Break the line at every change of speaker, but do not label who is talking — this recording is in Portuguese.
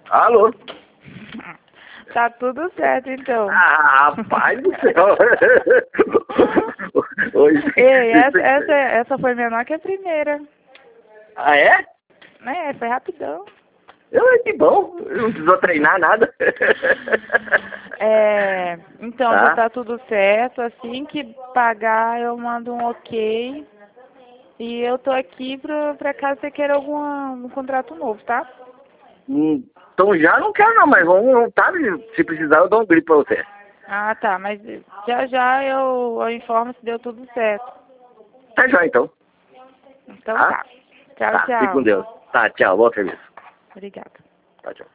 Alô?
Tá tudo certo, então.
Ah, rapaz do céu. Oi.
Ei, essa foi menor que a primeira.
Ah, é?
É, foi rapidão.
Que bom. Não precisou treinar nada.
Então já
Tá?
tá tudo certo. Assim que pagar, eu mando um ok. E eu tô aqui pra caso você queira um contrato novo, tá?
Então já não quero não, mas vamos, tá? Se precisar eu dou um grito pra você.
Ah, tá. Mas já eu informo se deu tudo certo.
Tá já então.
Então
Tá?
tá. Tchau,
Tá, fique com
tchau.
Deus. Tá, tchau, bom serviço.
Obrigada.
Tchau, tchau.